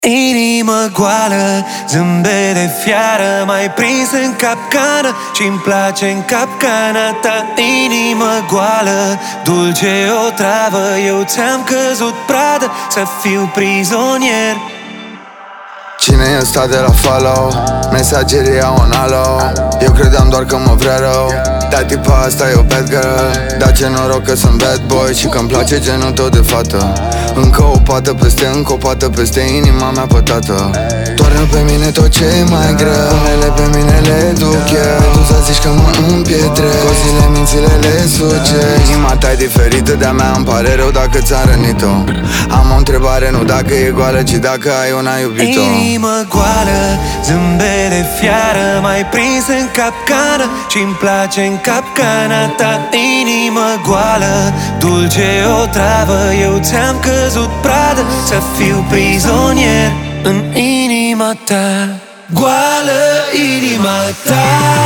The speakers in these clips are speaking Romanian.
Inimă goală, zâmbet de fiară, mai prins în capcană și-mi place în capcana ta. Inimă goală, dulce o travă, eu ți-am căzut pradă să fiu prizonier. Cine e ăsta de la follow? Mesagerii au un alo. Eu credeam doar că mă vrea rău, dar tipa asta e o bad girl. Dar ce noroc că sunt bad boy și că-mi place genul tău de fată. Încă o pată peste, încă o pată peste inima mea pătată. Toarnă pe mine tot ce e mai greu, unele pe mine le duc eu. Tu să zici că mă împietrezi, cu zile mințile le sucezi. Inima ta e diferită de-a mea, îmi pare rău dacă ți-am rănit-o. Am o întrebare, nu dacă e goală, ci dacă ai una iubit-o. Inimă goală, zâmbet de fiară, mai prins în capcană și-mi place în capcana ta. Inimă goală, dulce o travă, eu ți-am căzut pradă să fiu prizonier în inima ta. Goală inima ta,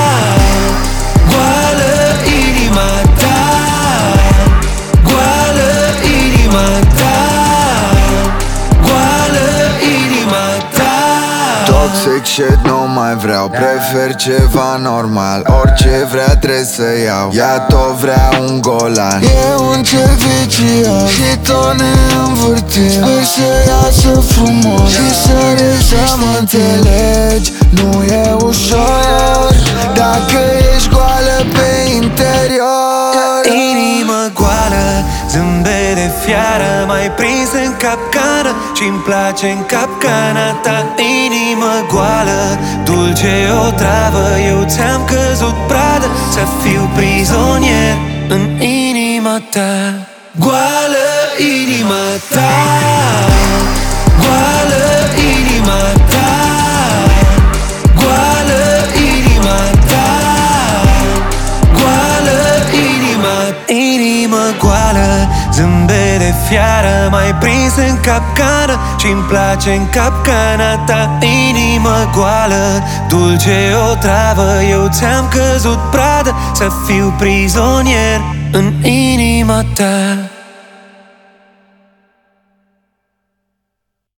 goală inima ta, goală inima ta, goală inima ta. Toxic shit nu mai vreau, prefer ceva normal. Orice vrea trebuie să iau, ea tot vrea un golan. E un cer vicios și tot ne învârtim. Sper să iasă frumos și să mă înțelegi. Nu e ușor dacă ești goală pe interior. Inimă goală, zâmbet de fiară, mai prins în capcană și-mi place în capcana ta. Inimă goală, dulce o travă, eu ți-am căzut pradă să fiu prizonier în inima ta. Goală inima ta, goală inima ta, goală inima ta, goală inima. Inimă goală, zâmbet de fiară, mai prins în capcană și-mi place în capcana ta. Inimă goală, dulce o travă, eu ți-am căzut pradă să fiu prizonier în inima ta.